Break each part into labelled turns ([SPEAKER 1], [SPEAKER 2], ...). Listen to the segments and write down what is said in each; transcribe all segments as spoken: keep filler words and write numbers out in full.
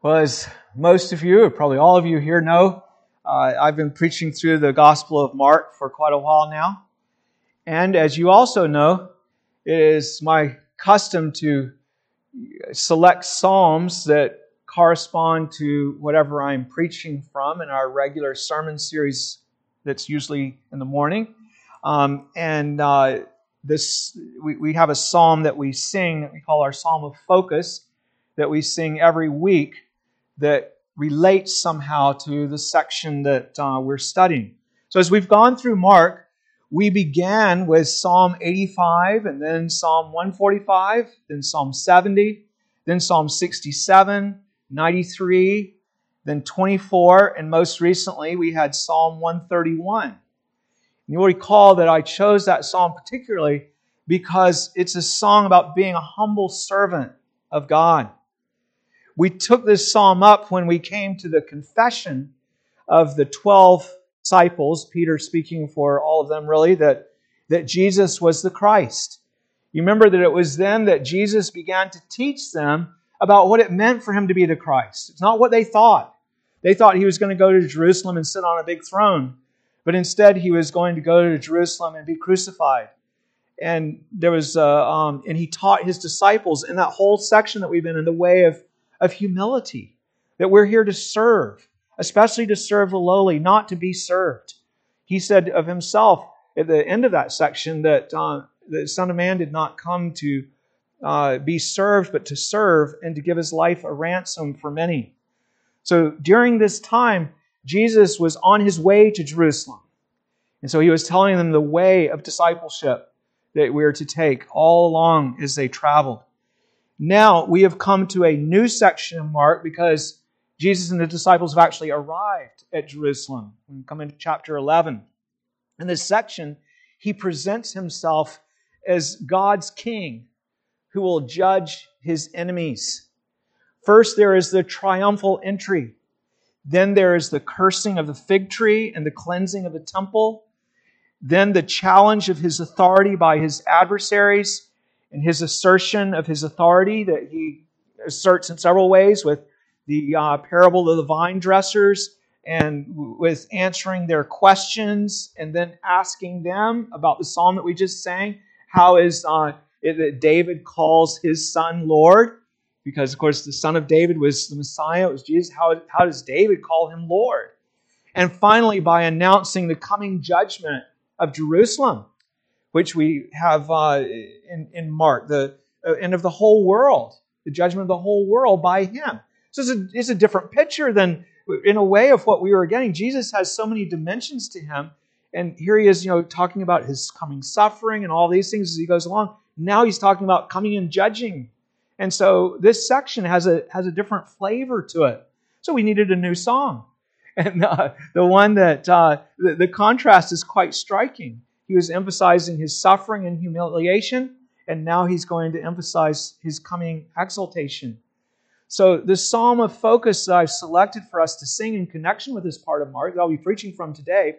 [SPEAKER 1] Well, as most of you, or probably all of you here know, uh, I've been preaching through the Gospel of Mark for quite a while now. And as you also know, it is my custom to select psalms that correspond to whatever I'm preaching from in our regular sermon series that's usually in the morning. Um, and uh, this we, we have a psalm that we sing that we call our Psalm of Focus that we sing every week that relates somehow to the section that uh, we're studying. So as we've gone through Mark, we began with Psalm eighty-five, and then Psalm one forty-five, then Psalm seventy, then Psalm sixty-seven, ninety-three, then twenty-four, and most recently we had Psalm one thirty-one. And you'll recall that I chose that psalm particularly because it's a song about being a humble servant of God. We took this psalm up when we came to the confession of the twelve disciples, Peter speaking for all of them really, that, that Jesus was the Christ. You remember that it was then that Jesus began to teach them about what it meant for Him to be the Christ. It's not what they thought. They thought He was going to go to Jerusalem and sit on a big throne, but instead He was going to go to Jerusalem and be crucified. And there was, uh, um, and He taught His disciples in that whole section that we've been in the way of of humility, that we're here to serve, especially to serve the lowly, not to be served. He said of Himself at the end of that section that uh, the Son of Man did not come to uh, be served, but to serve and to give His life a ransom for many. So during this time, Jesus was on His way to Jerusalem. And so He was telling them the way of discipleship that we are to take all along as they traveled. Now we have come to a new section of Mark because Jesus and the disciples have actually arrived at Jerusalem. We come into chapter eleven. In this section, He presents Himself as God's king who will judge His enemies. First, there is the triumphal entry. Then there is the cursing of the fig tree and the cleansing of the temple. Then the challenge of His authority by His adversaries, and His assertion of His authority that He asserts in several ways with the uh, parable of the vine dressers and with answering their questions and then asking them about the psalm that we just sang. How is uh, it that David calls his son Lord? Because, of course, the son of David was the Messiah. It was Jesus. How, how does David call Him Lord? And finally, by announcing the coming judgment of Jerusalem, which we have uh, in, in Mark, the uh, end of the whole world, the judgment of the whole world by Him. So it's a, it's a different picture than, in a way, of what we were getting. Jesus has so many dimensions to Him, and here He is, you know, talking about His coming suffering and all these things as He goes along. Now He's talking about coming and judging, and so this section has a has a different flavor to it. So we needed a new song, and uh, the one that uh, the, the contrast is quite striking. He was emphasizing His suffering and humiliation, and now He's going to emphasize His coming exaltation. So the psalm of focus that I've selected for us to sing in connection with this part of Mark that I'll be preaching from today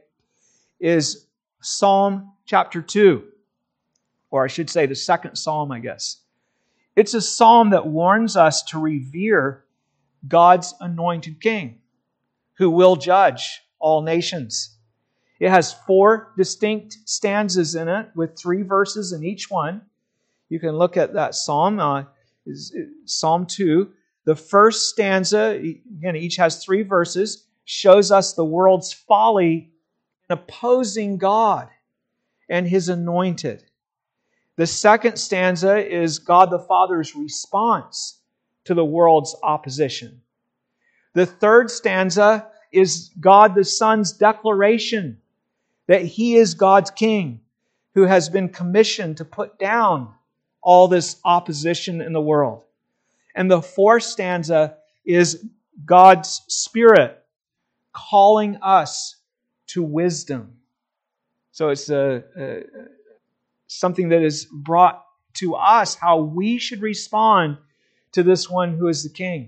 [SPEAKER 1] is Psalm chapter two, or I should say the second psalm, I guess. It's a psalm that warns us to revere God's anointed King, who will judge all nations. It has four distinct stanzas in it with three verses in each one. You can look at that psalm, uh, is Psalm two. The first stanza, again, each has three verses, shows us the world's folly in opposing God and His anointed. The second stanza is God the Father's response to the world's opposition. The third stanza is God the Son's declaration that He is God's King who has been commissioned to put down all this opposition in the world. And the fourth stanza is God's Spirit calling us to wisdom. So it's a, a, something that is brought to us how we should respond to this one who is the King.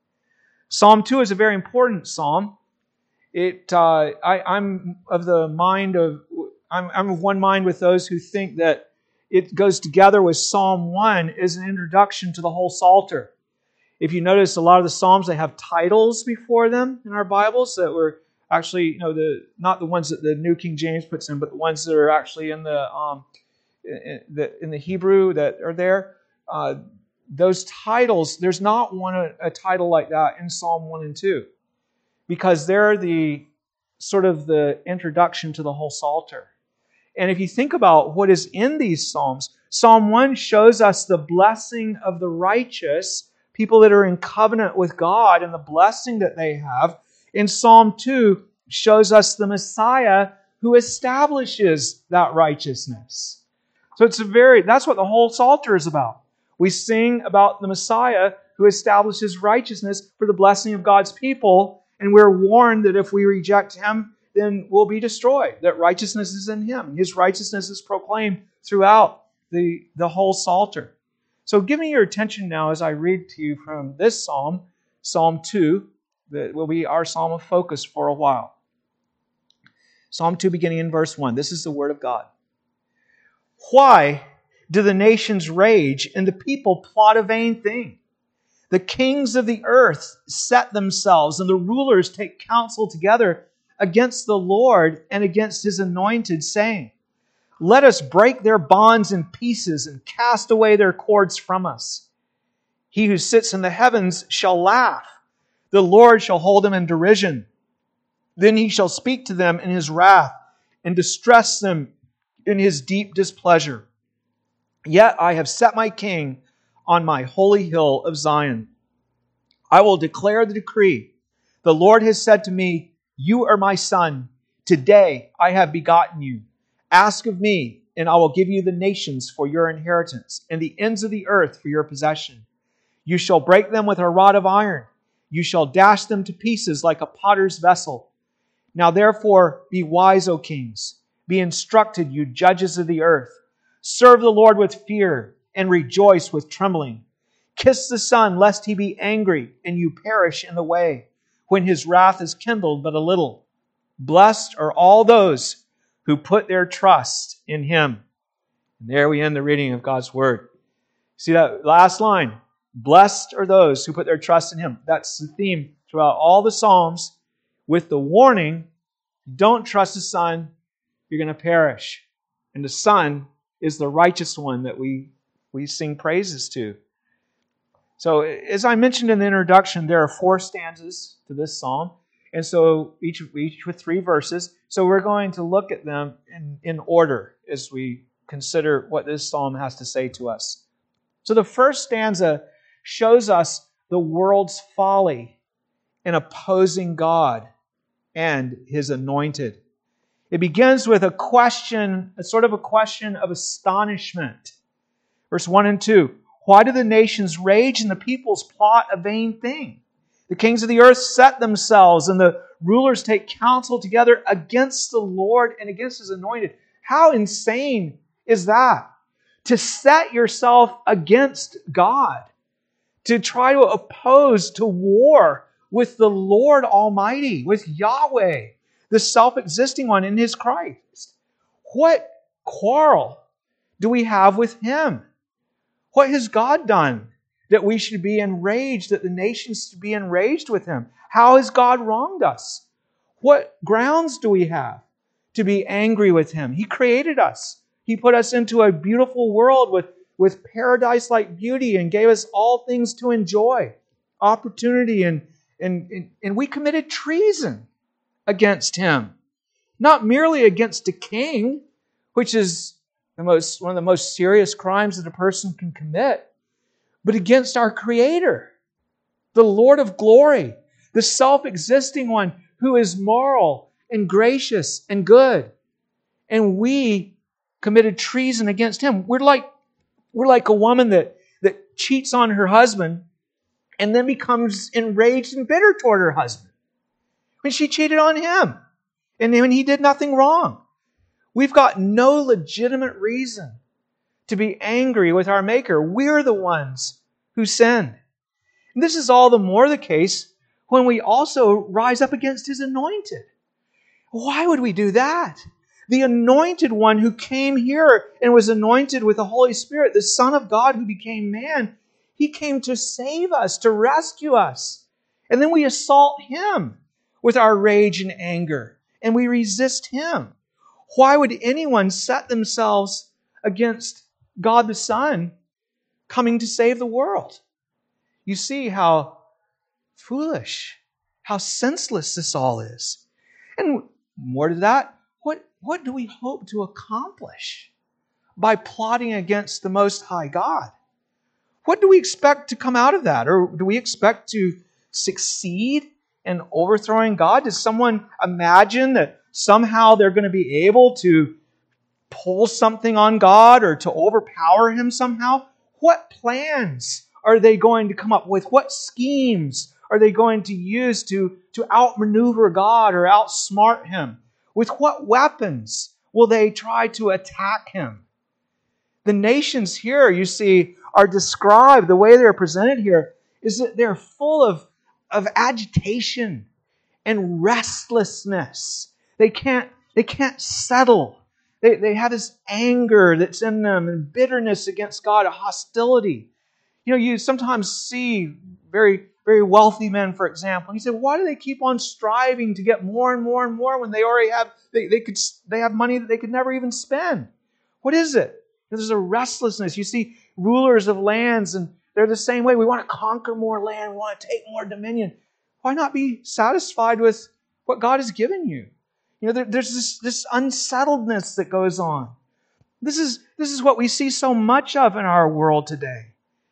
[SPEAKER 1] Psalm two is a very important psalm. It, uh, I, I'm of the mind of, I'm, I'm of one mind with those who think that it goes together with Psalm one as an introduction to the whole Psalter. If you notice, a lot of the Psalms, they have titles before them in our Bibles that were actually, you know, the not the ones that the New King James puts in, but the ones that are actually in the um, in the, in the Hebrew that are there. Uh, those titles, there's not one a, a title like that in Psalm one and two, because they're the sort of the introduction to the whole Psalter. And if you think about what is in these Psalms, Psalm one shows us the blessing of the righteous, people that are in covenant with God and the blessing that they have. In Psalm two shows us the Messiah who establishes that righteousness. So it's a very, that's what the whole Psalter is about. We sing about the Messiah who establishes righteousness for the blessing of God's people, and we're warned that if we reject Him, then we'll be destroyed, that righteousness is in Him. His righteousness is proclaimed throughout the, the whole Psalter. So give me your attention now as I read to you from this psalm, Psalm two, that will be our psalm of focus for a while. Psalm two, beginning in verse one. This is the word of God. Why do the nations rage and the people plot a vain thing? The kings of the earth set themselves, and the rulers take counsel together against the Lord and against His anointed, saying, let us break their bonds in pieces and cast away their cords from us. He who sits in the heavens shall laugh. The Lord shall hold them in derision. Then He shall speak to them in His wrath and distress them in His deep displeasure. Yet I have set my king on my holy hill of Zion. I will declare the decree. The Lord has said to me, you are my son. Today I have begotten you. Ask of me, and I will give you the nations for your inheritance, and the ends of the earth for your possession. You shall break them with a rod of iron. You shall dash them to pieces like a potter's vessel. Now therefore be wise, O kings. Be instructed, you judges of the earth. Serve the Lord with fear, and rejoice with trembling. Kiss the Son, lest He be angry, and you perish in the way, when His wrath is kindled but a little. Blessed are all those who put their trust in Him. And there we end the reading of God's Word. See that last line? Blessed are those who put their trust in Him. That's the theme throughout all the Psalms, with the warning, don't trust the Son, you're going to perish. And the Son is the righteous one that we, we sing praises to. So, as I mentioned in the introduction, there are four stanzas to this psalm. And so each, each with three verses. So we're going to look at them in, in order as we consider what this psalm has to say to us. So the first stanza shows us the world's folly in opposing God and His anointed. It begins with a question, a sort of a question of astonishment. Verse one and two. Why do the nations rage and the peoples plot a vain thing? The kings of the earth set themselves, and the rulers take counsel together against the Lord and against His anointed. How insane is that? To set yourself against God, to try to oppose, to war with the Lord Almighty, with Yahweh, the self-existing one in His Christ. What quarrel do we have with Him? What has God done that we should be enraged, that the nations should be enraged with Him? How has God wronged us? What grounds do we have to be angry with Him? He created us. He put us into a beautiful world with, with paradise-like beauty and gave us all things to enjoy, opportunity, and, and, and, and we committed treason against Him. Not merely against a king, which is the most, one of the most serious crimes that a person can commit, but against our Creator, the Lord of glory, the self-existing one who is moral and gracious and good. And we committed treason against Him. We're like, we're like a woman that, that cheats on her husband and then becomes enraged and bitter toward her husband when she cheated on him and when he did nothing wrong. We've got no legitimate reason to be angry with our Maker. We're the ones who sinned. And this is all the more the case when we also rise up against His anointed. Why would we do that? The anointed one who came here and was anointed with the Holy Spirit, the Son of God who became man, He came to save us, to rescue us. And then we assault Him with our rage and anger, and we resist Him. Why would anyone set themselves against God the Son coming to save the world? You see how foolish, how senseless this all is. And more to that, what, what do we hope to accomplish by plotting against the Most High God? What do we expect to come out of that? Or do we expect to succeed in overthrowing God? Does someone imagine that somehow they're going to be able to pull something on God or to overpower Him somehow? What plans are they going to come up with? What schemes are they going to use to, to outmaneuver God or outsmart Him? With what weapons will they try to attack Him? The nations here, you see, are described, the way they're presented here, is that they're full of, of agitation and restlessness. They can't, they can't settle. They, they have this anger that's in them and bitterness against God, a hostility. You know, you sometimes see very, very wealthy men, for example, and you say, why do they keep on striving to get more and more and more when they already have, they, they could, they have money that they could never even spend? What is it? There's a restlessness. You see rulers of lands, and they're the same way. We want to conquer more land. We want to take more dominion. Why not be satisfied with what God has given you? You know, there, there's this, this unsettledness that goes on. This is, this is what we see so much of in our world today.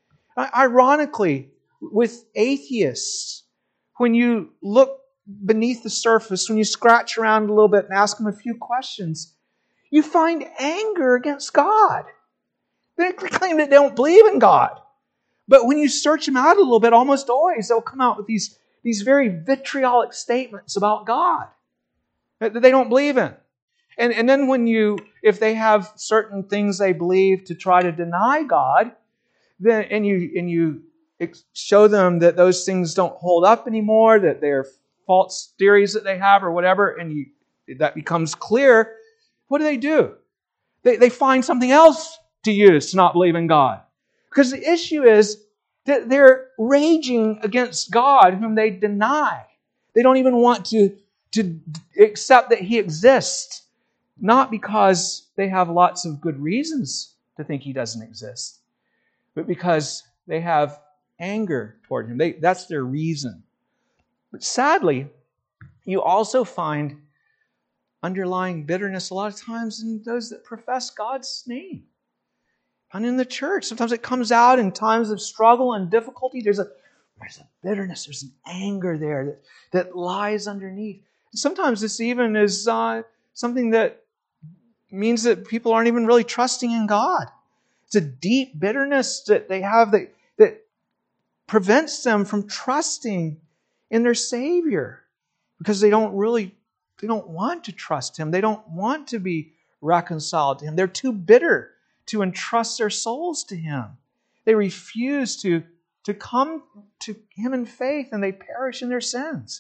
[SPEAKER 1] Ironically, with atheists, when you look beneath the surface, when you scratch around a little bit and ask them a few questions, you find anger against God. They claim that they don't believe in God. But when you search them out a little bit, almost always they'll come out with these, these very vitriolic statements about God that they don't believe in. And, and then when you, if they have certain things they believe to try to deny God, then and you and you show them that those things don't hold up anymore, that they're false theories that they have or whatever, and you, that becomes clear, what do they do? They, they find something else to use to not believe in God. Because the issue is that they're raging against God whom they deny. They don't even want to, to accept that He exists. Not because they have lots of good reasons to think He doesn't exist, but because they have anger toward Him. They, that's their reason. But sadly, you also find underlying bitterness a lot of times in those that profess God's name. And in the church, sometimes it comes out in times of struggle and difficulty. There's a, there's a bitterness, there's an anger there that, that lies underneath. And sometimes this even is uh, something that means that people aren't even really trusting in God. It's a deep bitterness that they have that, that prevents them from trusting in their Savior because they don't really, they don't want to trust Him. They don't want to be reconciled to Him. They're too bitter to entrust their souls to Him. They refuse to, to come to Him in faith, and they perish in their sins.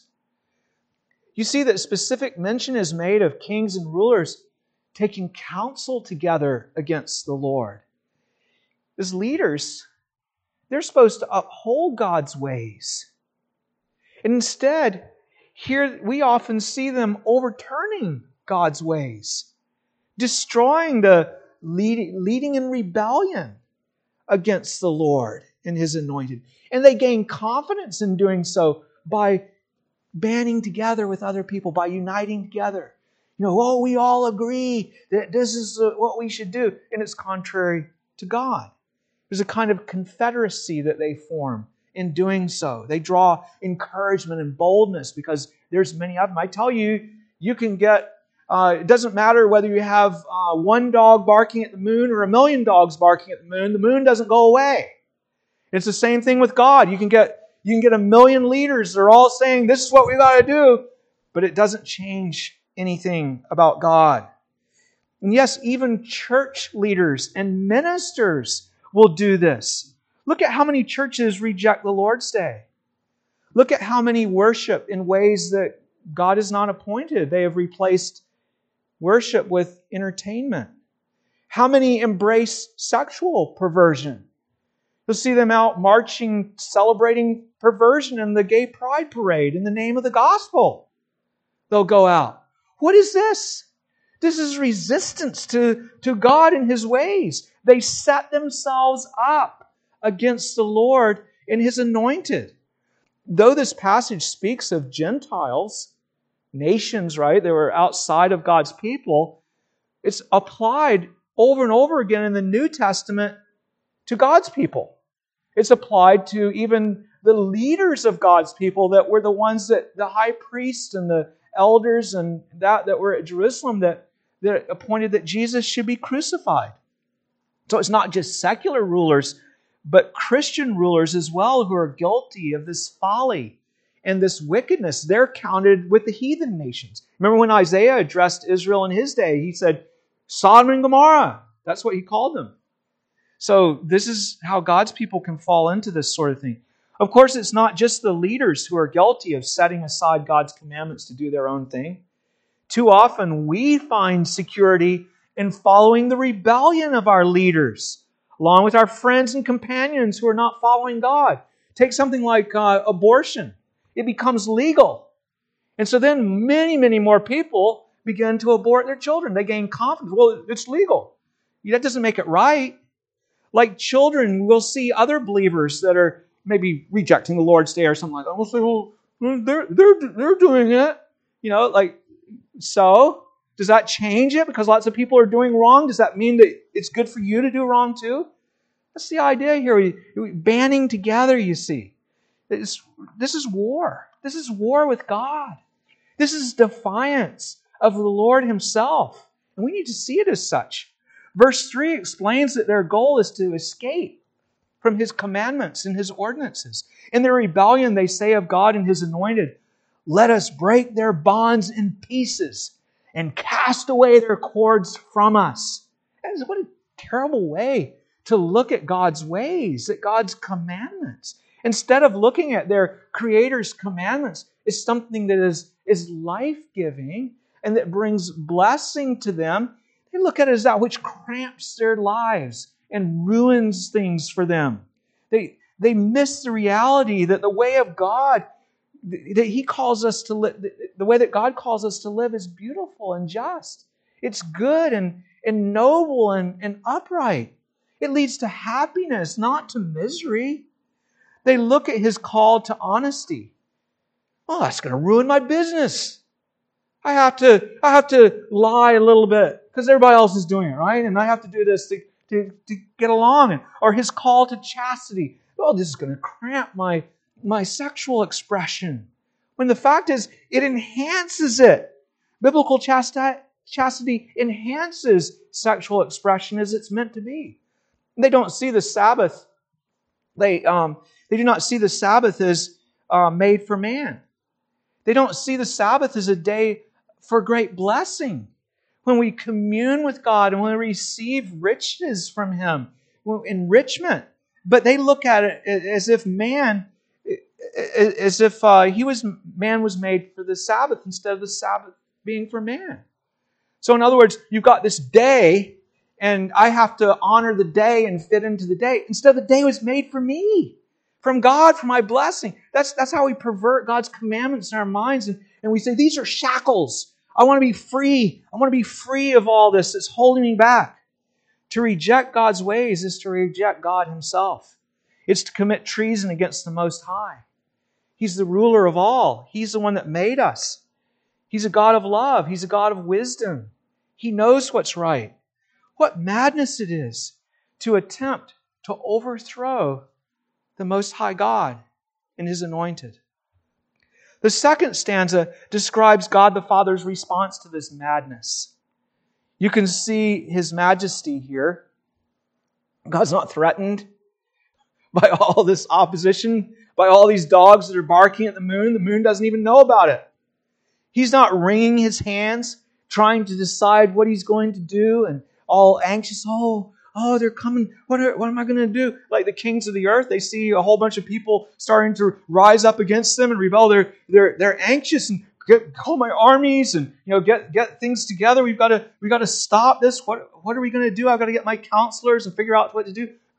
[SPEAKER 1] You see that specific mention is made of kings and rulers taking counsel together against the Lord. As leaders, they're supposed to uphold God's ways. And instead, here we often see them overturning God's ways, destroying the leading, leading in rebellion against the Lord and His anointed. And they gain confidence in doing so by banding together with other people, by uniting together. You know, oh, we all agree that this is what we should do. And it's contrary to God. There's a kind of confederacy that they form in doing so. They draw encouragement and boldness because there's many of them. I tell you, you can get, uh, it doesn't matter whether you have uh, one dog barking at the moon or a million dogs barking at the moon. The moon doesn't go away. It's the same thing with God. You can get, you can get a million leaders. They're all saying, this is what we got to do. But it doesn't change anything about God. And yes, even church leaders and ministers will do this. Look at how many churches reject the Lord's Day. Look at how many worship in ways that God has not appointed. They have replaced worship with entertainment. How many embrace sexual perversion? You'll see them out marching, celebrating perversion in the gay pride parade in the name of the gospel. They'll go out. What is this? This is resistance to, to God and His ways. They set themselves up against the Lord and His anointed. Though this passage speaks of Gentiles, nations, right, that were outside of God's people, it's applied over and over again in the New Testament to God's people. It's applied to even the leaders of God's people that were the ones that the high priests and the elders and that that were at Jerusalem that, that appointed that Jesus should be crucified. So it's not just secular rulers, but Christian rulers as well who are guilty of this folly and this wickedness. They're counted with the heathen nations. Remember when Isaiah addressed Israel in his day, he said, Sodom and Gomorrah. That's what he called them. So this is how God's people can fall into this sort of thing. Of course, it's not just the leaders who are guilty of setting aside God's commandments to do their own thing. Too often we find security in following the rebellion of our leaders, along with our friends and companions who are not following God. Take something like uh, abortion. It becomes legal. And so then many, many more people begin to abort their children. They gain confidence. Well, it's legal. That doesn't make it right. Like children, we'll see other believers that are maybe rejecting the Lord's Day or something like that. We'll say, well, they're, they're, they're doing it. You know, like, so does that change it? Because lots of people are doing wrong. Does that mean that it's good for you to do wrong too? That's the idea here. We, we banding together, you see. It's, this is war. This is war with God. This is defiance of the Lord Himself. And we need to see it as such. Verse three explains that their goal is to escape from His commandments and His ordinances. In their rebellion, they say of God and His anointed, let us break their bonds in pieces and cast away their cords from us. That is, what a terrible way to look at God's ways, at God's commandments. Instead of looking at their Creator's commandments as something that is, is life-giving and that brings blessing to them, they look at it as that which cramps their lives and ruins things for them. They, they miss the reality that the way of God, that He calls us to live, the way that God calls us to live is beautiful and just. It's good and, and noble and, and upright. It leads to happiness, not to misery. They look at His call to honesty. Oh, that's going to ruin my business. I have to, I have to lie a little bit because everybody else is doing it, right? And I have to do this to, to, to get along. And, or His call to chastity. Oh, this is going to cramp my, my sexual expression. When the fact is, it enhances it. Biblical chastity, chastity enhances sexual expression as it's meant to be. They don't see the Sabbath. They, um, they do not see the Sabbath as uh, made for man. They don't see the Sabbath as a day for great blessing. When we commune with God and when we receive riches from Him, enrichment. But they look at it as if man, as if uh, he was man was made for the Sabbath instead of the Sabbath being for man. So in other words, you've got this day, and I have to honor the day and fit into the day. Instead, the day was made for me, from God, for my blessing. That's, that's how we pervert God's commandments in our minds. And, and we say, these are shackles. I want to be free. I want to be free of all this that's holding me back. To reject God's ways is to reject God Himself. It's to commit treason against the Most High. He's the ruler of all. He's the one that made us. He's a God of love. He's a God of wisdom. He knows what's right. What madness it is to attempt to overthrow the Most High God and His anointed. The second stanza describes God the Father's response to this madness. You can see His majesty here. God's not threatened by all this opposition, by all these dogs that are barking at the moon. The moon doesn't even know about it. He's not wringing His hands, trying to decide what He's going to do and all anxious. Oh, oh, they're coming. What, are, what am I going to do? Like the kings of the earth, they see a whole bunch of people starting to rise up against them and rebel. They're, they're, they're anxious and get, call my armies and you know get, get things together. We've got to we've got to stop this. What, what are we going to do? I've got to get my counselors and figure out what to do.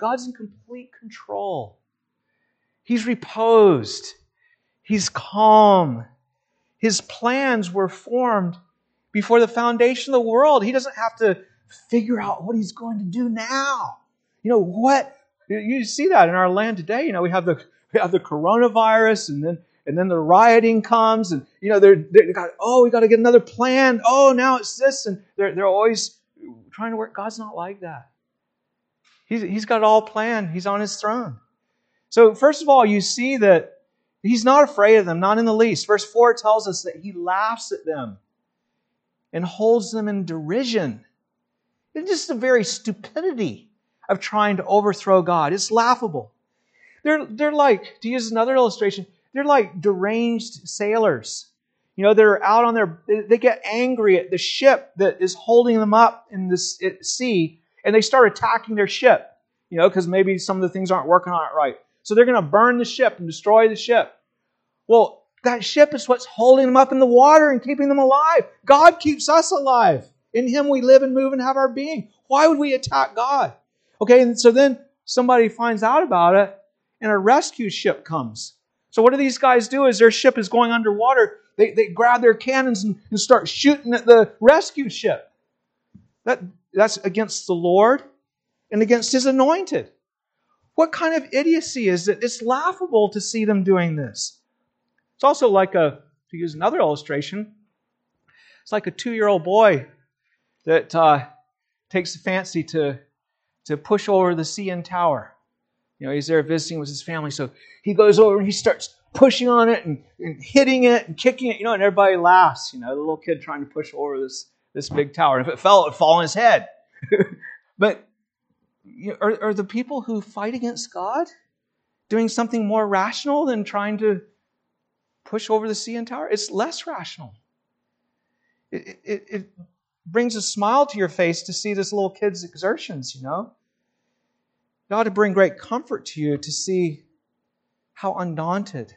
[SPEAKER 1] God's in complete control. He's reposed. He's calm. His plans were formed before the foundation of the world. He doesn't have to figure out what He's going to do now. You know, what? You see that in our land today. You know, we have the we have the coronavirus, and then and then the rioting comes, and you know, they're they got oh, we got to get another plan. Oh, now it's this, and they're they're always trying to work. God's not like that. He's He's got it all planned. He's on His throne. So first of all, you see that He's not afraid of them, not in the least. Verse four tells us that He laughs at them and holds them in derision. It's just the very stupidity of trying to overthrow God. It's laughable. They're, they're like, to use another illustration, they're like deranged sailors. You know, they're out on their, they get angry at the ship that is holding them up in the sea, and they start attacking their ship, you know, because maybe some of the things aren't working on it right. So they're going to burn the ship and destroy the ship. Well, that ship is what's holding them up in the water and keeping them alive. God keeps us alive. In Him we live and move and have our being. Why would we attack God? Okay, and so then somebody finds out about it, and a rescue ship comes. So what do these guys do as their ship is going underwater? They, they grab their cannons and, and start shooting at the rescue ship. That, that's against the Lord and against His anointed. What kind of idiocy is it? It's laughable to see them doing this. It's also like a, to use another illustration, it's like a two-year-old boy that uh, takes a fancy to, to push over the C N Tower. You know, he's there visiting with his family, so he goes over and he starts pushing on it and, and hitting it and kicking it, you know, and everybody laughs. You know, the little kid trying to push over this, this big tower. And if it fell, it would fall on his head. But you know, are, are the people who fight against God doing something more rational than trying to push over the C N Tower? It's less rational. It, it, it brings a smile to your face to see this little kid's exertions, you know. It ought to bring great comfort to you to see how undaunted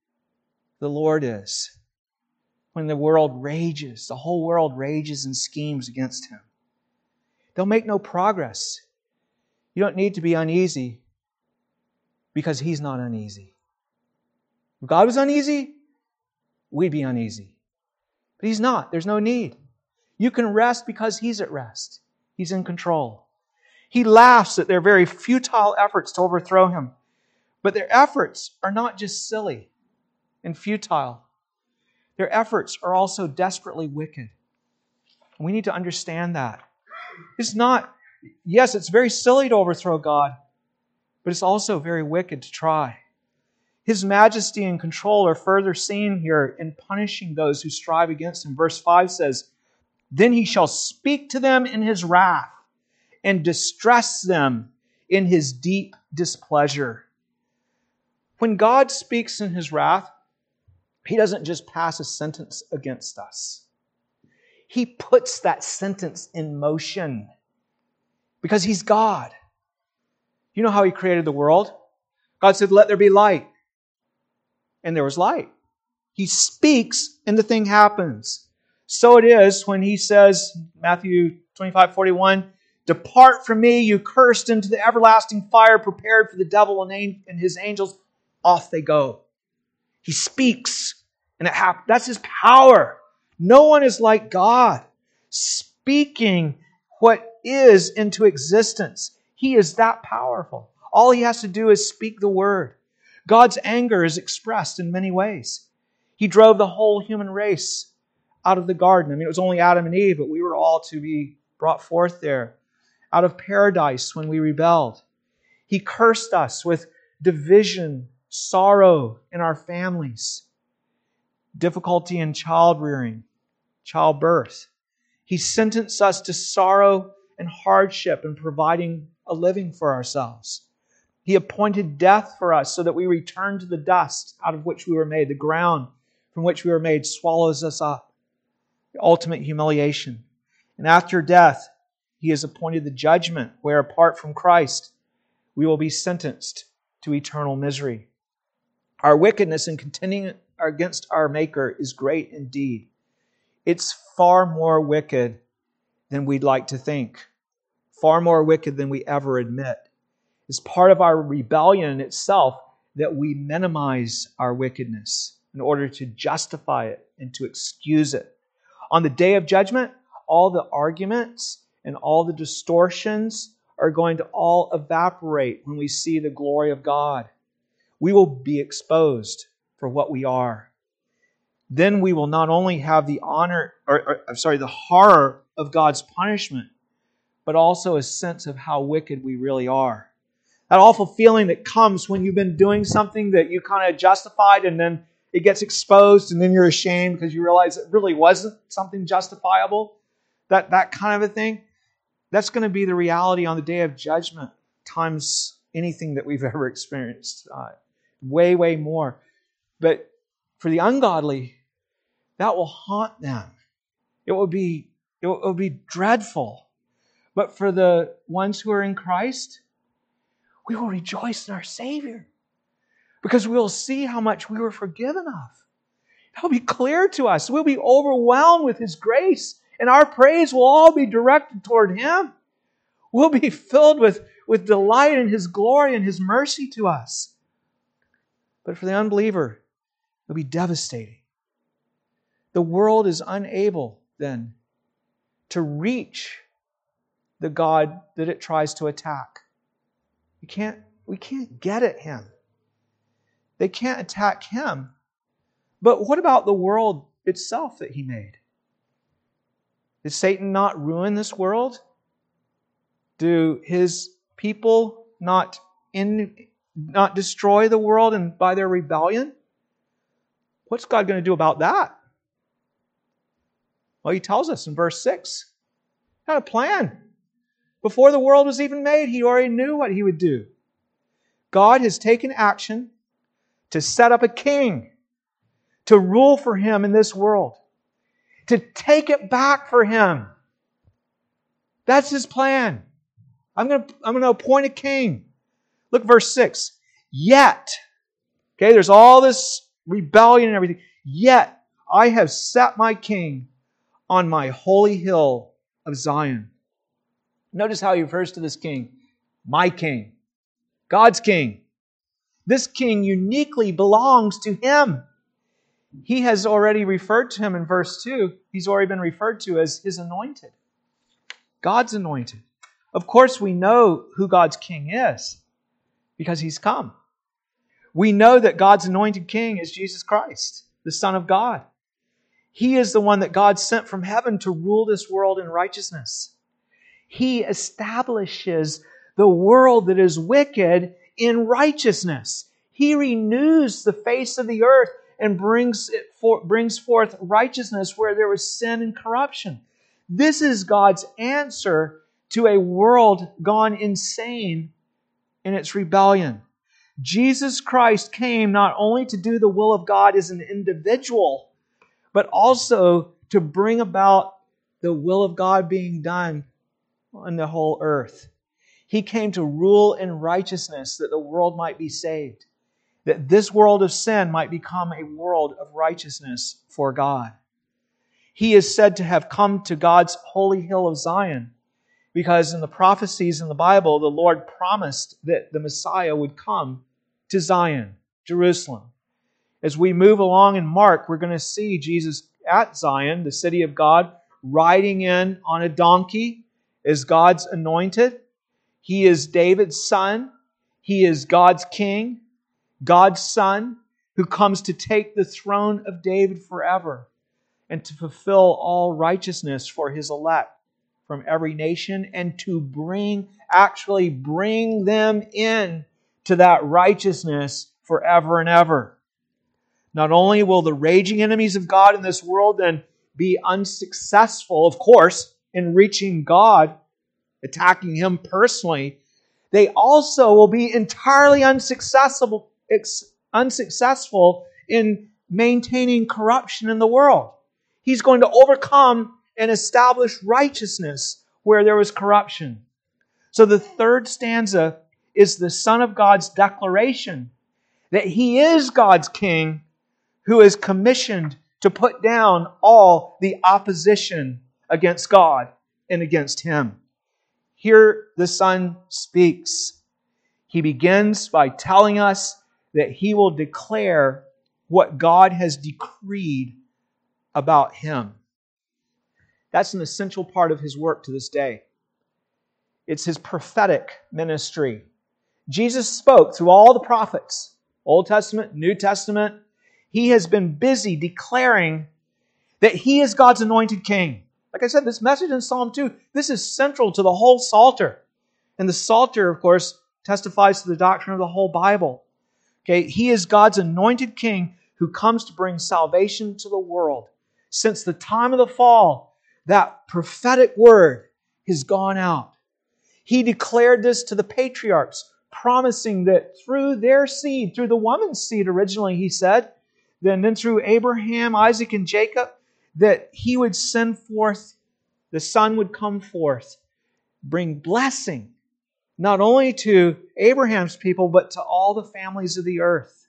[SPEAKER 1] the Lord is when the world rages, the whole world rages and schemes against Him. They'll make no progress. You don't need to be uneasy because He's not uneasy. If God was uneasy, we'd be uneasy. But He's not. There's no need. You can rest because He's at rest. He's in control. He laughs at their very futile efforts to overthrow Him. But their efforts are not just silly and futile. Their efforts are also desperately wicked. And we need to understand that. It's not, yes, it's very silly to overthrow God, but it's also very wicked to try. His majesty and control are further seen here in punishing those who strive against Him. Verse five says, "Then He shall speak to them in His wrath and distress them in His deep displeasure." When God speaks in His wrath, He doesn't just pass a sentence against us. He puts that sentence in motion because He's God. You know how He created the world? God said, "Let there be light." And there was light. He speaks and the thing happens. So it is when He says, Matthew twenty-five forty-one, "Depart from me, you cursed, into the everlasting fire prepared for the devil and his angels." Off they go. He speaks and it happens. That's His power. No one is like God, speaking what is into existence. He is that powerful. All He has to do is speak the word. God's anger is expressed in many ways. He drove the whole human race out of the garden. I mean, it was only Adam and Eve, but we were all to be brought forth there. Out of paradise when we rebelled. He cursed us with division, sorrow in our families, difficulty in child rearing, childbirth. He sentenced us to sorrow and hardship in providing a living for ourselves. He appointed death for us so that we return to the dust out of which we were made. The ground from which we were made swallows us up. The ultimate humiliation. And after death, He has appointed the judgment where, apart from Christ, we will be sentenced to eternal misery. Our wickedness in contending against our Maker is great indeed. It's far more wicked than we'd like to think. Far more wicked than we ever admit. It's part of our rebellion itself that we minimize our wickedness in order to justify it and to excuse it. On the day of judgment, all the arguments and all the distortions are going to all evaporate when we see the glory of God. We will be exposed for what we are. Then we will not only have the honor, or, or I'm sorry, the horror of God's punishment, but also a sense of how wicked we really are. That awful feeling that comes when you've been doing something that you kind of justified and then it gets exposed and then you're ashamed because you realize it really wasn't something justifiable. That, that kind of a thing. That's going to be the reality on the day of judgment times anything that we've ever experienced. Uh, way, way more. But for the ungodly, that will haunt them. It will be, it will, it will be dreadful. But for the ones who are in Christ, we will rejoice in our Savior because we will see how much we were forgiven of. It will be clear to us. We'll be overwhelmed with His grace, and our praise will all be directed toward Him. We'll be filled with, with delight in His glory and His mercy to us. But for the unbeliever, it'll be devastating. The world is unable then to reach the God that it tries to attack. We can't, we can't get at Him. They can't attack Him. But what about the world itself that He made? Did Satan not ruin this world? Do His people not, in, not destroy the world and by their rebellion? What's God going to do about that? Well, He tells us in verse six. He had a plan. Before the world was even made, He already knew what He would do. God has taken action to set up a king to rule for Him in this world, to take it back for Him. That's His plan. I'm going to, I'm going to appoint a king. Look, verse six. Yet, okay, there's all this rebellion and everything. Yet I have set my king on my holy hill of Zion. Notice how He refers to this king. My king. God's king. This king uniquely belongs to Him. He has already referred to Him in verse two. He's already been referred to as His anointed. God's anointed. Of course, we know who God's king is because He's come. We know that God's anointed king is Jesus Christ, the Son of God. He is the one that God sent from heaven to rule this world in righteousness. He establishes the world that is wicked in righteousness. He renews the face of the earth and brings it for, brings forth righteousness where there was sin and corruption. This is God's answer to a world gone insane in its rebellion. Jesus Christ came not only to do the will of God as an individual, but also to bring about the will of God being done on the whole earth. He came to rule in righteousness that the world might be saved, that this world of sin might become a world of righteousness for God. He is said to have come to God's holy hill of Zion because in the prophecies in the Bible, the Lord promised that the Messiah would come to Zion, Jerusalem. As we move along in Mark, we're going to see Jesus at Zion, the city of God, riding in on a donkey as God's anointed. He is David's son. He is God's king, God's son, who comes to take the throne of David forever and to fulfill all righteousness for His elect from every nation and to bring, actually bring them in to that righteousness forever and ever. Not only will the raging enemies of God in this world then be unsuccessful, of course, in reaching God, attacking Him personally, they also will be entirely unsuccessful, unsuccessful in maintaining corruption in the world. He's going to overcome and establish righteousness where there was corruption. So the third stanza is the Son of God's declaration that He is God's king who is commissioned to put down all the opposition against God and against Him. Here the Son speaks. He begins by telling us that he will declare what God has decreed about him. That's an essential part of his work to this day. It's his prophetic ministry. Jesus spoke through all the prophets, Old Testament, New Testament. He has been busy declaring that he is God's anointed king. Like I said, this message in Psalm two, this is central to the whole Psalter. And the Psalter, of course, testifies to the doctrine of the whole Bible. Okay, he is God's anointed king who comes to bring salvation to the world. Since the time of the fall, that prophetic word has gone out. He declared this to the patriarchs, promising that through their seed, through the woman's seed originally, he said, then, then through Abraham, Isaac, and Jacob, that he would send forth, the Son would come forth, bring blessing, not only to Abraham's people, but to all the families of the earth.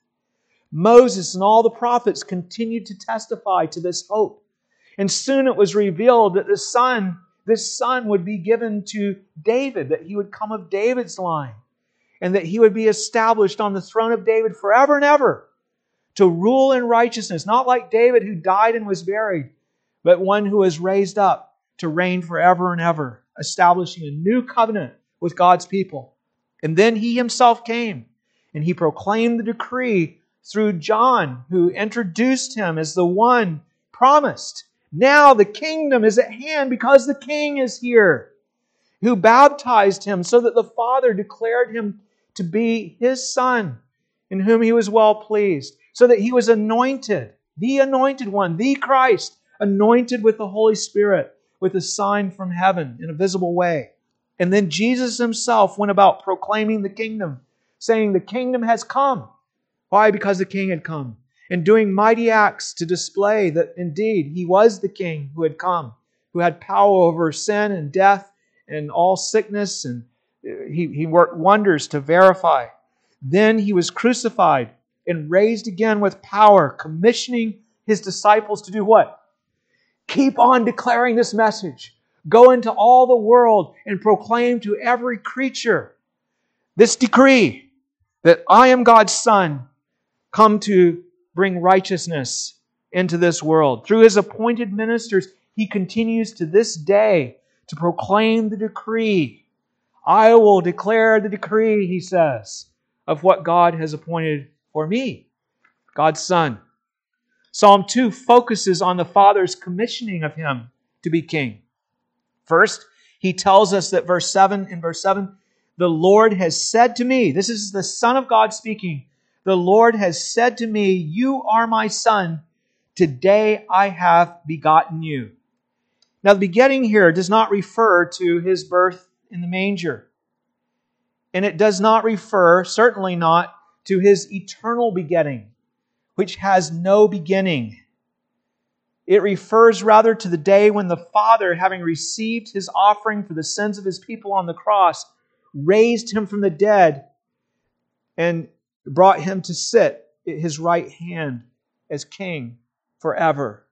[SPEAKER 1] Moses and all the prophets continued to testify to this hope. And soon it was revealed that the Son, this Son would be given to David, that he would come of David's line, and that he would be established on the throne of David forever and ever, to rule in righteousness, not like David who died and was buried, but one who was raised up to reign forever and ever, establishing a new covenant with God's people. And then he himself came, and he proclaimed the decree through John, who introduced him as the one promised. Now the kingdom is at hand because the King is here, who baptized him so that the Father declared him to be his Son, in whom he was well pleased, so that he was anointed, the anointed one, the Christ, anointed with the Holy Spirit, with a sign from heaven in a visible way. And then Jesus himself went about proclaiming the kingdom, saying the kingdom has come. Why? Because the King had come. And doing mighty acts to display that indeed he was the King who had come, who had power over sin and death and all sickness, and he, he worked wonders to verify. Then he was crucified and raised again with power, commissioning his disciples to do what? Keep on declaring this message. Go into all the world and proclaim to every creature this decree that I am God's Son, come to bring righteousness into this world. Through his appointed ministers, he continues to this day to proclaim the decree. I will declare the decree, he says, of what God has appointed for me, God's Son. Psalm two focuses on the Father's commissioning of him to be king. First, he tells us that verse seven, in verse seven, the Lord has said to me, this is the Son of God speaking, the Lord has said to me, you are my Son, today I have begotten you. Now the begetting here does not refer to his birth in the manger. And it does not refer, certainly not, to his eternal begetting, which has no beginning. It refers rather to the day when the Father, having received his offering for the sins of his people on the cross, raised him from the dead and brought him to sit at his right hand as king forever.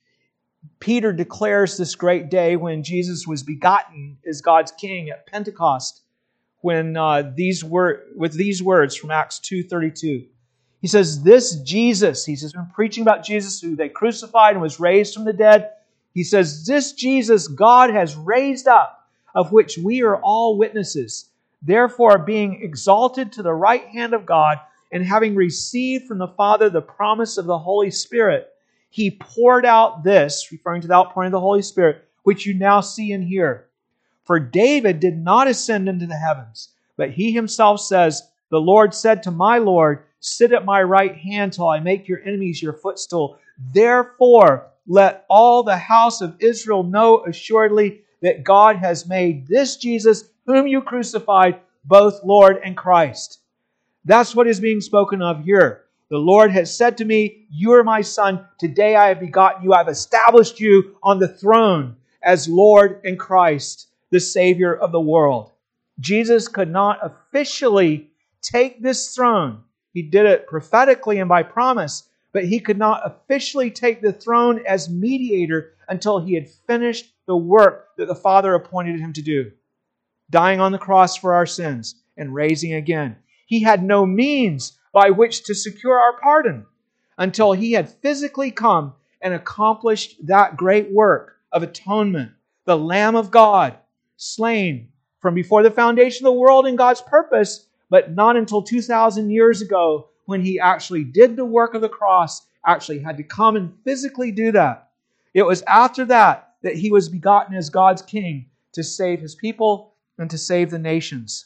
[SPEAKER 1] Peter declares this great day when Jesus was begotten as God's king at Pentecost, when uh, these were with these words from Acts two thirty-two. He says, this Jesus, he says, been preaching about Jesus who they crucified and was raised from the dead. He says, this Jesus God has raised up, of which we are all witnesses. Therefore, being exalted to the right hand of God, and having received from the Father the promise of the Holy Spirit, he poured out this, referring to the outpouring of the Holy Spirit, which you now see and hear. For David did not ascend into the heavens, but he himself says, the Lord said to my Lord, sit at my right hand till I make your enemies your footstool. Therefore, let all the house of Israel know assuredly that God has made this Jesus, whom you crucified, both Lord and Christ. That's what is being spoken of here. The Lord has said to me, you are my Son. Today I have begotten you. I have established you on the throne as Lord and Christ, the Savior of the world. Jesus could not officially take this throne. He did it prophetically and by promise, but he could not officially take the throne as mediator until he had finished the work that the Father appointed him to do, dying on the cross for our sins and raising again. He had no means by which to secure our pardon until He had physically come and accomplished that great work of atonement, the Lamb of God, slain from before the foundation of the world in God's purpose, but not until two thousand years ago when He actually did the work of the cross, actually had to come and physically do that. It was after that that He was begotten as God's King to save His people and to save the nations.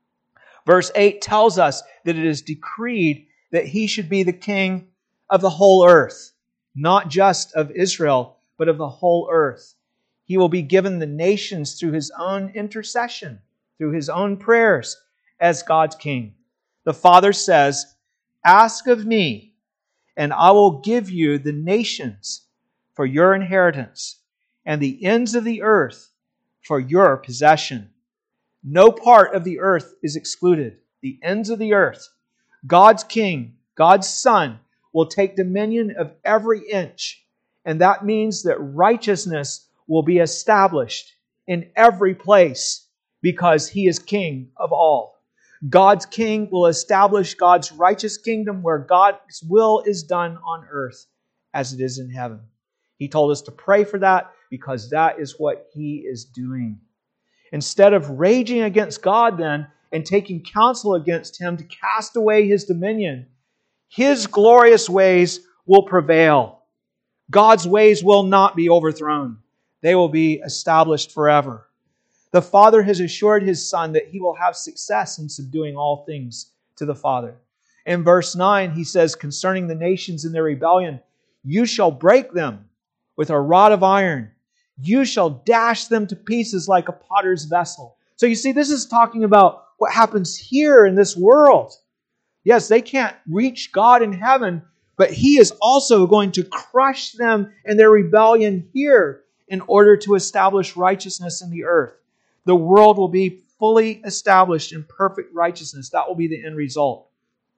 [SPEAKER 1] Verse eight tells us that it is decreed that He should be the King of the whole earth, not just of Israel, but of the whole earth. He will be given the nations through His own intercession, through His own prayers as God's King. The Father says, "Ask of me, and I will give you the nations for your inheritance, and the ends of the earth for your possession." No part of the earth is excluded. The ends of the earth. God's King, God's Son, will take dominion of every inch. And that means that righteousness will be established in every place because He is King of all. God's King will establish God's righteous kingdom where God's will is done on earth as it is in heaven. He told us to pray for that because that is what He is doing. Instead of raging against God then and taking counsel against Him to cast away His dominion, His glorious ways will prevail. God's ways will not be overthrown. They will be established forever. The Father has assured His Son that He will have success in subduing all things to the Father. In verse nine, He says concerning the nations in their rebellion, "You shall break them with a rod of iron. You shall dash them to pieces like a potter's vessel." So you see, this is talking about what happens here in this world. Yes, they can't reach God in heaven, but He is also going to crush them in their rebellion here in order to establish righteousness in the earth. The world will be fully established in perfect righteousness. That will be the end result.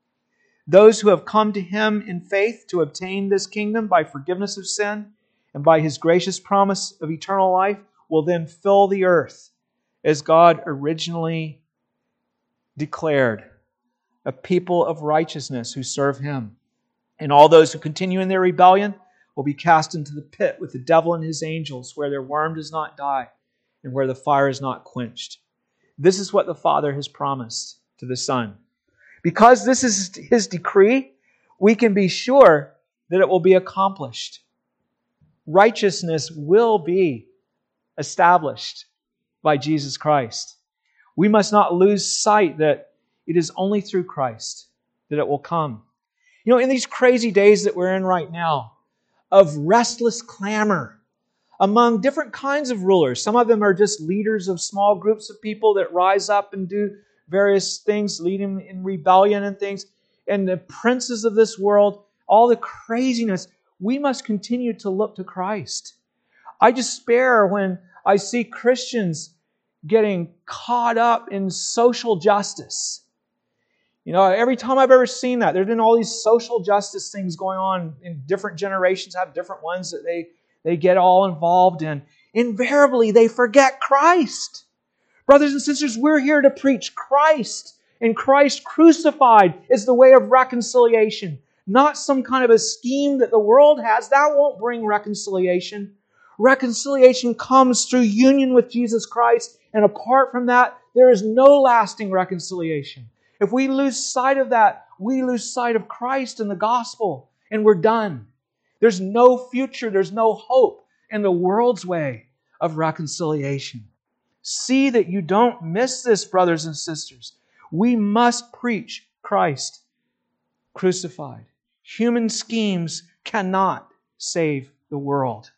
[SPEAKER 1] Those who have come to Him in faith to obtain this kingdom by forgiveness of sin and by His gracious promise of eternal life will then fill the earth as God originally declared, a people of righteousness who serve Him. And all those who continue in their rebellion will be cast into the pit with the devil and his angels, where their worm does not die and where the fire is not quenched. This is what the Father has promised to the Son. Because this is His decree, we can be sure that it will be accomplished. Righteousness will be established by Jesus Christ. We must not lose sight that it is only through Christ that it will come. You know, in these crazy days that we're in right now, of restless clamor among different kinds of rulers. Some of them are just leaders of small groups of people that rise up and do various things, leading in rebellion and things. And the princes of this world, all the craziness, we must continue to look to Christ. I despair when I see Christians getting caught up in social justice. You know, every time I've ever seen that, there have been all these social justice things going on in different generations, have different ones that they, they get all involved in. Invariably, they forget Christ. Brothers and sisters, we're here to preach Christ. And Christ crucified is the way of reconciliation. Not some kind of a scheme that the world has. That won't bring reconciliation. Reconciliation comes through union with Jesus Christ. And apart from that, there is no lasting reconciliation. If we lose sight of that, we lose sight of Christ and the gospel, and we're done. There's no future, there's no hope in the world's way of reconciliation. See that you don't miss this, brothers and sisters. We must preach Christ crucified. Human schemes cannot save the world.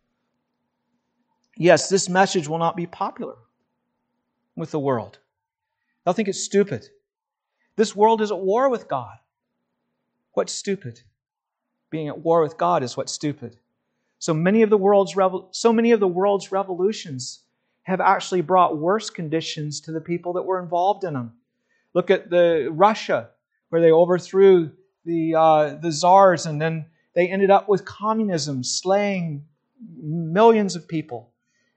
[SPEAKER 1] Yes, this message will not be popular with the world. They'll think it's stupid. This world is at war with God. What's stupid? Being at war with God is what's stupid. So many of the world's revo- so many of the world's revolutions have actually brought worse conditions to the people that were involved in them. Look at the Russia, where they overthrew the uh, the czars, and then they ended up with communism, slaying millions of people.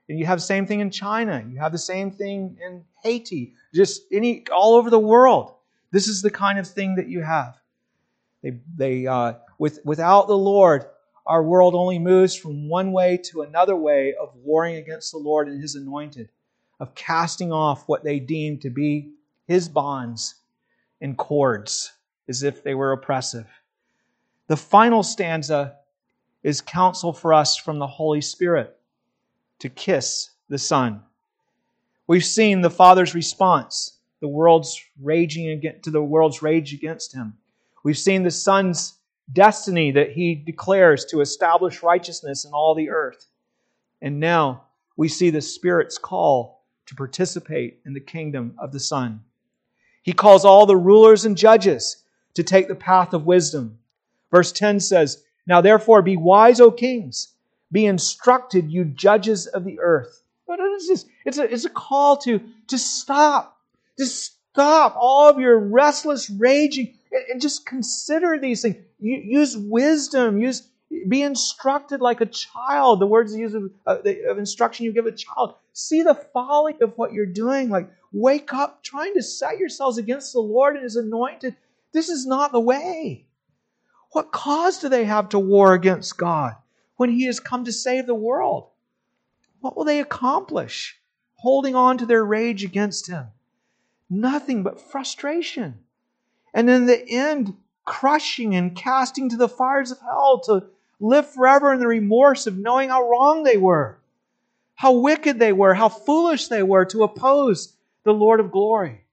[SPEAKER 1] And you have the same thing in China. You have the same thing in Haiti. Just any all over the world. This is the kind of thing that you have. They, they, uh, with, without the Lord, our world only moves from one way to another way of warring against the Lord and His anointed, of casting off what they deem to be His bonds and cords, as if they were oppressive. The final stanza is counsel for us from the Holy Spirit to kiss the Son. We've seen the Father's response, the world's raging against, to the world's rage against Him. We've seen the Son's destiny that He declares to establish righteousness in all the earth. And now we see the Spirit's call to participate in the kingdom of the Son. He calls all the rulers and judges to take the path of wisdom. Verse ten says, "Now therefore be wise, O kings. Be instructed, you judges of the earth." What is this? It's a, it's a call to, to stop. To stop all of your restless raging and, and just consider these things. You, use wisdom. Use Be instructed like a child. The words use of, uh, of instruction you give a child. See the folly of what you're doing. Like, wake up, trying to set yourselves against the Lord and His anointed. This is not the way. What cause do they have to war against God when He has come to save the world? What will they accomplish holding on to their rage against Him? Nothing but frustration. And in the end, crushing and casting to the fires of hell to live forever in the remorse of knowing how wrong they were, how wicked they were, how foolish they were to oppose the Lord of glory.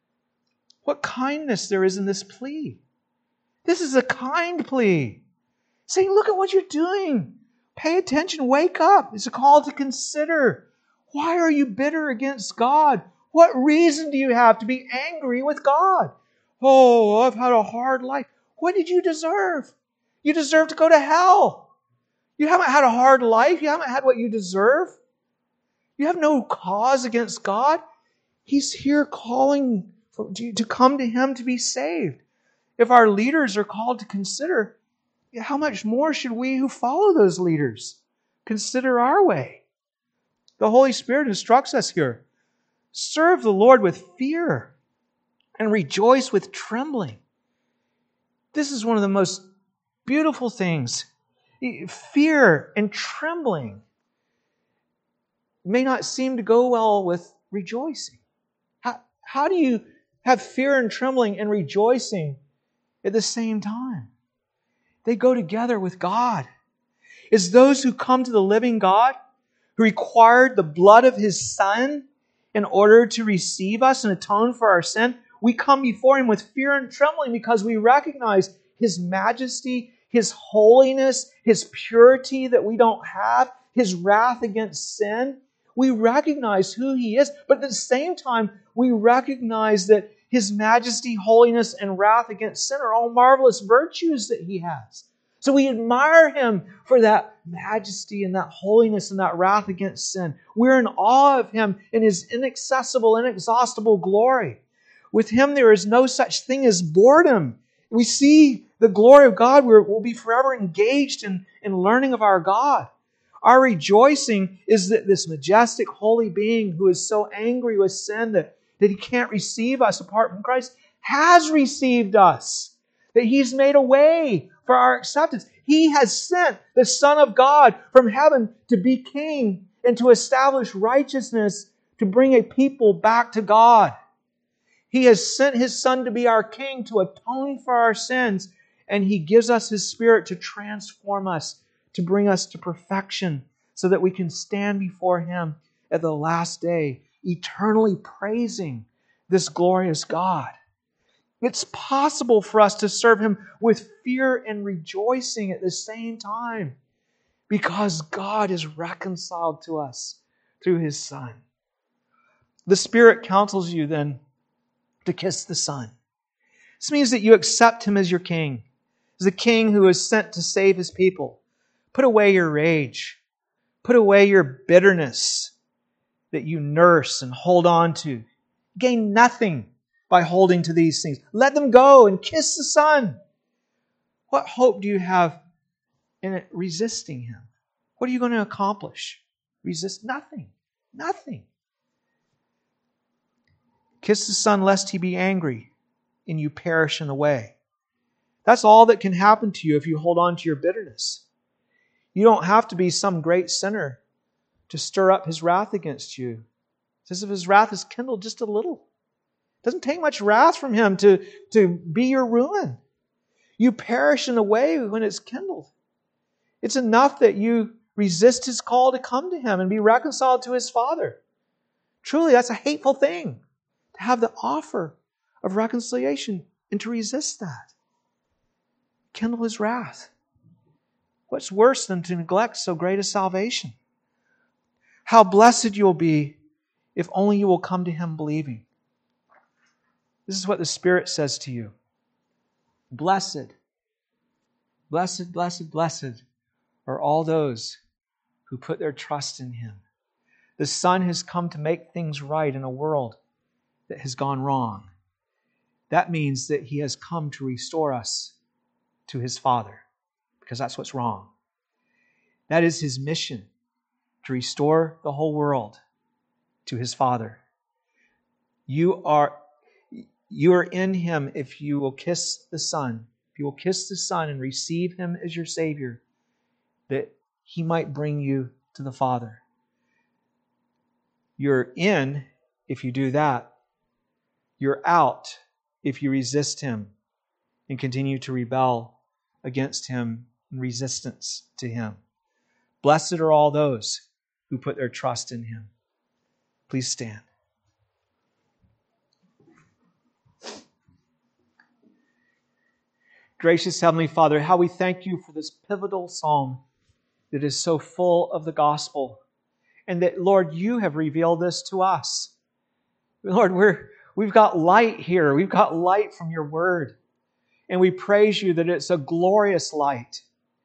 [SPEAKER 1] What kindness there is in this plea. This is a kind plea. Saying, look at what you're doing. Pay attention. Wake up. It's a call to consider. Why are you bitter against God? What reason do you have to be angry with God? Oh, I've had a hard life. What did you deserve? You deserve to go to hell. You haven't had a hard life. You haven't had what you deserve. You have no cause against God. He's here calling for, to, to come to Him to be saved. If our leaders are called to consider, how much more should we who follow those leaders consider our way? The Holy Spirit instructs us here. Serve the Lord with fear and rejoice with trembling. This is one of the most beautiful things. Fear and trembling may not seem to go well with rejoicing. How, how do you have fear and trembling and rejoicing at the same time? They go together with God. It's those who come to the living God, who required the blood of His Son in order to receive us and atone for our sin. We come before Him with fear and trembling because we recognize His majesty, His holiness, His purity that we don't have, His wrath against sin. We recognize who He is, but at the same time, we recognize that His majesty, holiness, and wrath against sin are all marvelous virtues that He has. So we admire Him for that majesty and that holiness and that wrath against sin. We're in awe of Him in His inaccessible, inexhaustible glory. With Him there is no such thing as boredom. We see the glory of God. We'll be forever engaged in, in learning of our God. Our rejoicing is that this majestic, holy being who is so angry with sin that, that He can't receive us apart from Christ has received us. That He's made a way for our acceptance. He has sent the Son of God from heaven to be King and to establish righteousness, to bring a people back to God. He has sent His Son to be our King, to atone for our sins, and He gives us His Spirit to transform us, to bring us to perfection, so that we can stand before Him at the last day, eternally praising this glorious God. It's possible for us to serve Him with fear and rejoicing at the same time, because God is reconciled to us through His Son. The Spirit counsels you then to kiss the Son. This means that you accept Him as your King, as the King who is sent to save His people. Put away your rage. Put away your bitterness that you nurse and hold on to. Gain nothing by holding to these things. Let them go and kiss the Son. What hope do you have in resisting Him? What are you going to accomplish? resist nothing. Nothing. Kiss the Son lest he be angry and you perish in the way. That's all that can happen to you if you hold on to your bitterness. You don't have to be some great sinner to stir up His wrath against you. It's as if His wrath is kindled just a little. It doesn't take much wrath from Him to, to be your ruin. You perish in the way when it's kindled. It's enough that you resist His call to come to Him and be reconciled to His Father. Truly, that's a hateful thing, to have the offer of reconciliation and to resist that. Kindle His wrath. What's worse than to neglect so great a salvation? How blessed you'll be if only you will come to Him believing. This is what the Spirit says to you. Blessed, blessed, blessed, blessed are all those who put their trust in Him. The Son has come to make things right in a world that has gone wrong. That means that He has come to restore us to His Father, because that's what's wrong. That is His mission, to restore the whole world to His Father. You are, you are in Him if you will kiss the Son. If you will kiss the Son and receive Him as your Savior, that He might bring you to the Father. You're in if you do that. You're out if you resist Him and continue to rebel against Him in resistance to Him. Blessed are all those who put their trust in Him. Please stand. Gracious Heavenly Father, how we thank You for this pivotal psalm that is so full of the gospel, and that, Lord, You have revealed this to us. Lord, we're, we've got light here. We've got light from Your word. And we praise You that it's a glorious light.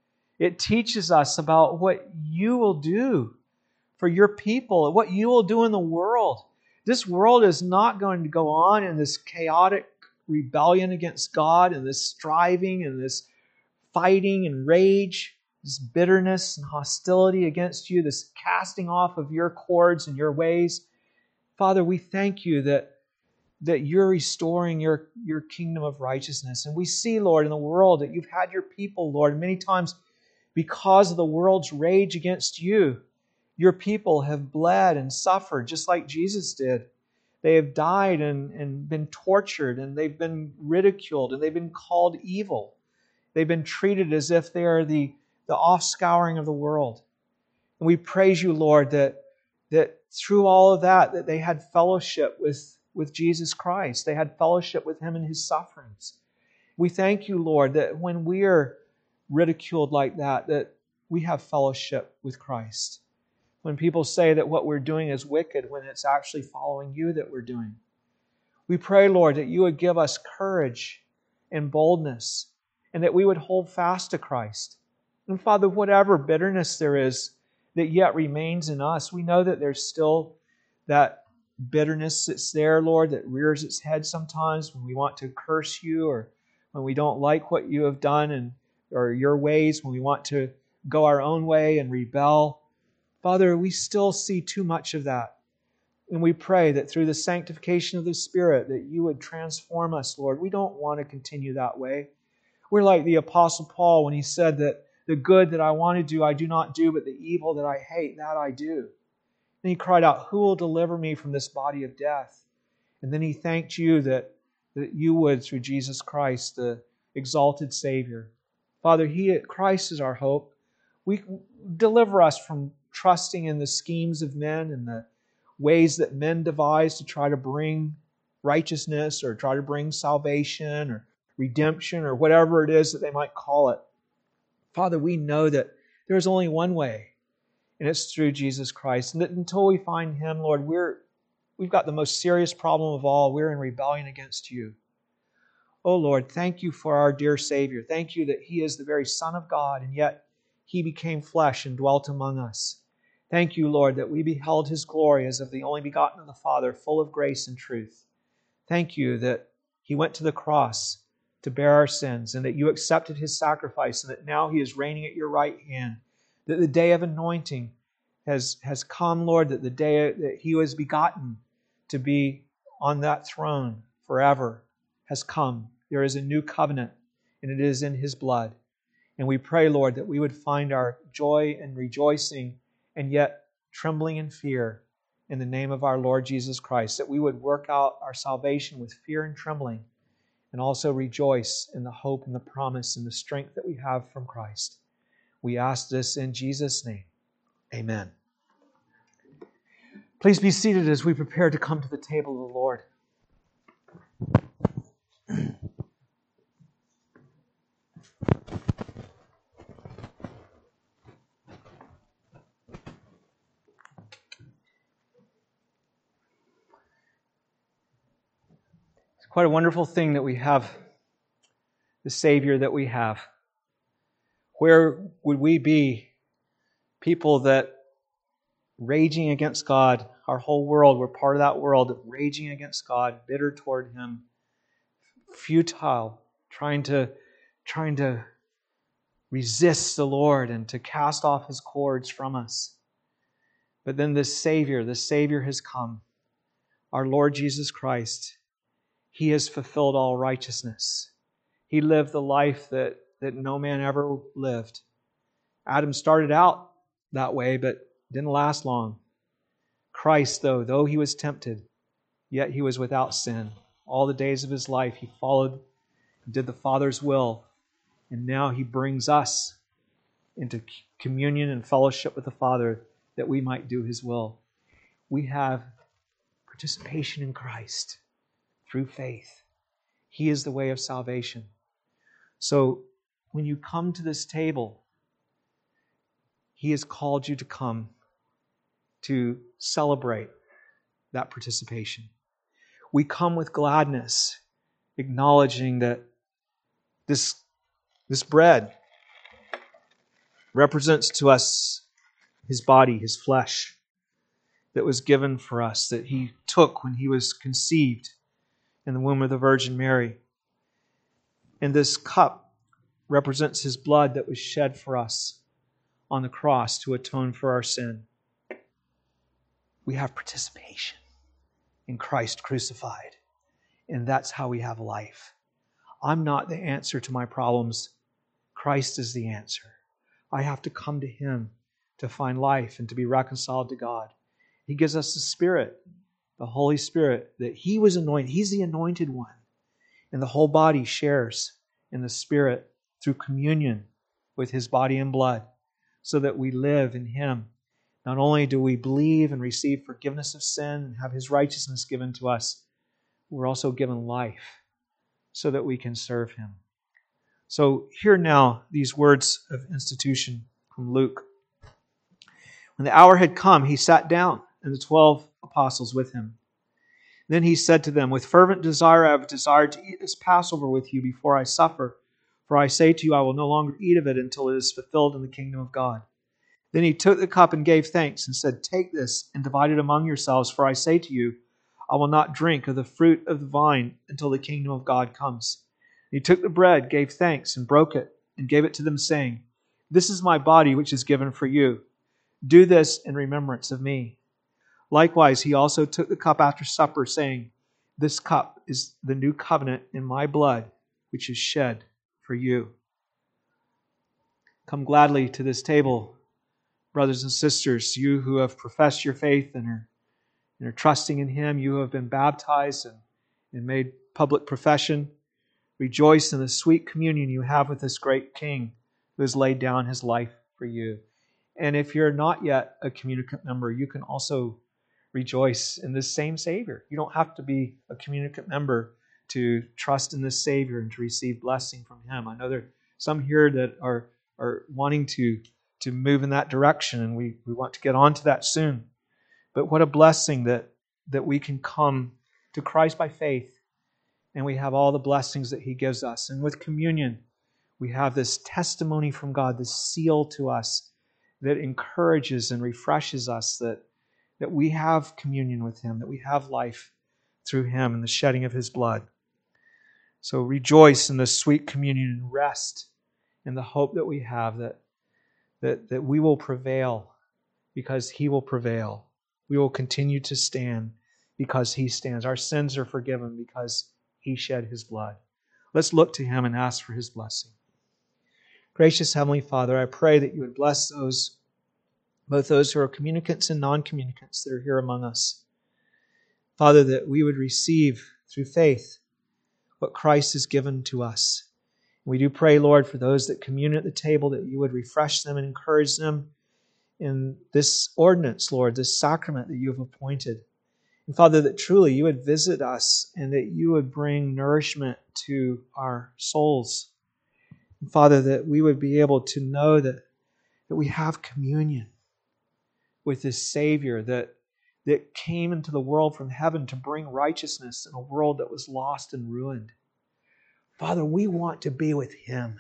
[SPEAKER 1] It teaches us about what You will do for Your people, what You will do in the world. This world is not going to go on in this chaotic rebellion against God and this striving and this fighting and rage, this bitterness and hostility against You, this casting off of Your cords and Your ways. Father, we thank You that, that You're restoring your, your kingdom of righteousness. And we see, Lord, in the world that You've had Your people, Lord, many times because of the world's rage against You, Your people have bled and suffered just like Jesus did. They have died and, and been tortured, and they've been ridiculed, and they've been called evil. They've been treated as if they are the, the offscouring of the world. And we praise You, Lord, that, that through all of that, that they had fellowship with, with Jesus Christ. They had fellowship with Him in His sufferings. We thank You, Lord, that when we are ridiculed like that, that we have fellowship with Christ. When people say that what we're doing is wicked, when it's actually following You that we're doing. We pray, Lord, that You would give us courage and boldness, and that we would hold fast to Christ. And Father, whatever bitterness there is that yet remains in us, we know that there's still that bitterness that's there, Lord, that rears its head sometimes when we want to curse You, or when we don't like what You have done and or Your ways, when we want to go our own way and rebel. Father, we still see too much of that. And we pray that through the sanctification of the Spirit that You would transform us, Lord. We don't want to continue that way. We're like the Apostle Paul when he said that the good that I want to do, I do not do, but the evil that I hate, that I do. And he cried out, who will deliver me from this body of death? And then he thanked You that, that You would, through Jesus Christ, the exalted Savior. Father, He, Christ is our hope. We deliver us from trusting in the schemes of men and the ways that men devise to try to bring righteousness or try to bring salvation or redemption or whatever it is that they might call it. Father, we know that there's only one way, and it's through Jesus Christ. And that until we find Him, Lord, we're, we've got the most serious problem of all. We're in rebellion against You. Oh Lord, thank You for our dear Savior. Thank You that He is the very Son of God, and yet He became flesh and dwelt among us. Thank You, Lord, that we beheld His glory as of the only begotten of the Father, full of grace and truth. Thank You that He went to the cross to bear our sins, and that You accepted His sacrifice, and that now He is reigning at Your right hand, that the day of anointing has, has come, Lord, that the day that he was begotten to be on that throne forever has come. There is a new covenant, and it is in his blood. And we pray, Lord, that we would find our joy and rejoicing and yet trembling in fear in the name of our Lord Jesus Christ, that we would work out our salvation with fear and trembling and also rejoice in the hope and the promise and the strength that we have from Christ. We ask this in Jesus' name. Amen. Please be seated as we prepare to come to the table of the Lord. It's quite a wonderful thing that we have the Savior that we have. Where would we be, people that raging against God, our whole world, we're part of that world, raging against God, bitter toward Him, futile, trying to, trying to resist the Lord and to cast off His cords from us. But then this Savior, the Savior has come, our Lord Jesus Christ. He has fulfilled all righteousness. He lived the life that, that no man ever lived. Adam started out that way, but didn't last long. Christ, though, though He was tempted, yet He was without sin. All the days of His life He followed, did the Father's will, and now He brings us into communion and fellowship with the Father that we might do His will. We have participation in Christ through faith. He is the way of salvation. So when you come to this table, He has called you to come to celebrate that participation. We come with gladness, acknowledging that this, this bread represents to us His body, His flesh, that was given for us, that He took when He was conceived in the womb of the Virgin Mary. And this cup represents His blood that was shed for us on the cross to atone for our sin. We have participation in Christ crucified, and that's how we have life. I'm not the answer to my problems. Christ is the answer. I have to come to Him to find life and to be reconciled to God. He gives us the Spirit, the Holy Spirit, that He was anointed. He's the anointed one. And the whole body shares in the Spirit through communion with His body and blood, so that we live in Him. Not only do we believe and receive forgiveness of sin and have His righteousness given to us, we're also given life so that we can serve Him. So hear now these words of institution from Luke. When the hour had come, He sat down, and the twelve apostles with Him. Then He said to them, "With fervent desire I have desired to eat this Passover with you before I suffer. For I say to you, I will no longer eat of it until it is fulfilled in the kingdom of God." Then He took the cup and gave thanks and said, "Take this and divide it among yourselves, for I say to you, I will not drink of the fruit of the vine until the kingdom of God comes." And He took the bread, gave thanks, and broke it, and gave it to them, saying, "This is my body which is given for you. Do this in remembrance of me." Likewise, He also took the cup after supper, saying, "This cup is the new covenant in my blood, which is shed for you." Come gladly to this table, brothers and sisters, you who have professed your faith and are, and are trusting in Him, you who have been baptized and, and made public profession. Rejoice in the sweet communion you have with this great King who has laid down His life for you. And if you're not yet a communicant member, you can also rejoice in this same Savior. You don't have to be a communicant member to trust in this Savior and to receive blessing from Him. I know there are some here that are, are wanting to, to move in that direction, and we, we want to get on to that soon. But what a blessing that, that we can come to Christ by faith, and we have all the blessings that He gives us. And with communion, we have this testimony from God, this seal to us that encourages and refreshes us that, that we have communion with Him, that we have life through Him and the shedding of His blood. So rejoice in the sweet communion and rest in the hope that we have that, that, that we will prevail because He will prevail. We will continue to stand because He stands. Our sins are forgiven because He shed His blood. Let's look to Him and ask for His blessing. Gracious Heavenly Father, I pray that You would bless those, both those who are communicants and non-communicants that are here among us. Father, that we would receive through faith what Christ has given to us. We do pray, Lord, for those that commune at the table, that You would refresh them and encourage them in this ordinance, Lord, this sacrament that You have appointed. And Father, that truly You would visit us and that You would bring nourishment to our souls. And Father, that we would be able to know that, that we have communion with this Savior that, that came into the world from heaven to bring righteousness in a world that was lost and ruined. Father, we want to be with Him.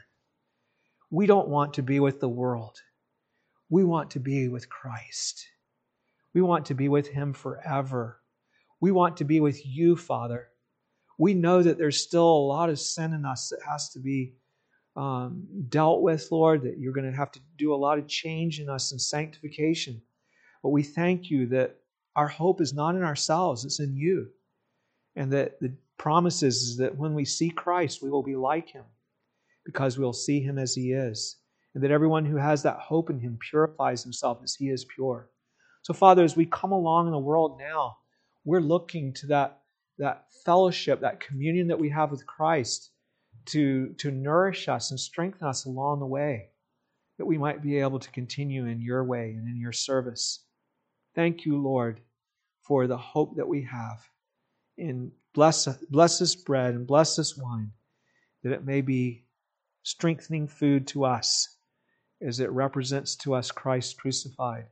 [SPEAKER 1] We don't want to be with the world. We want to be with Christ. We want to be with Him forever. We want to be with You, Father. We know that there's still a lot of sin in us that has to be um, dealt with, Lord, that You're going to have to do a lot of change in us and sanctification. But we thank You that our hope is not in ourselves, it's in You. And that the promise is, is that when we see Christ, we will be like Him because we'll see Him as He is. And that everyone who has that hope in Him purifies himself as He is pure. So, Father, as we come along in the world now, we're looking to that, that fellowship, that communion that we have with Christ to, to nourish us and strengthen us along the way, that we might be able to continue in Your way and in Your service. Thank You, Lord, for the hope that we have. And bless, bless this bread and bless this wine, that it may be strengthening food to us as it represents to us Christ crucified.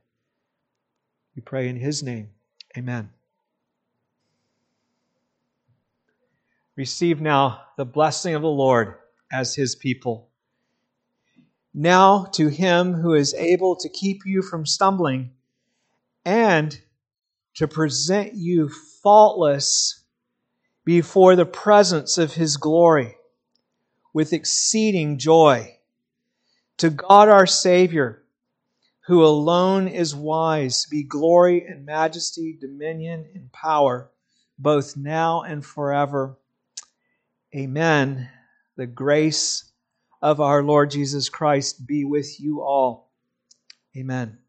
[SPEAKER 1] We pray in His name. Amen. Receive now the blessing of the Lord as His people. Now to Him who is able to keep you from stumbling and to present you faultless before the presence of His glory with exceeding joy. To God our Savior, who alone is wise, be glory and majesty, dominion and power, both now and forever. Amen. The grace of our Lord Jesus Christ be with you all. Amen.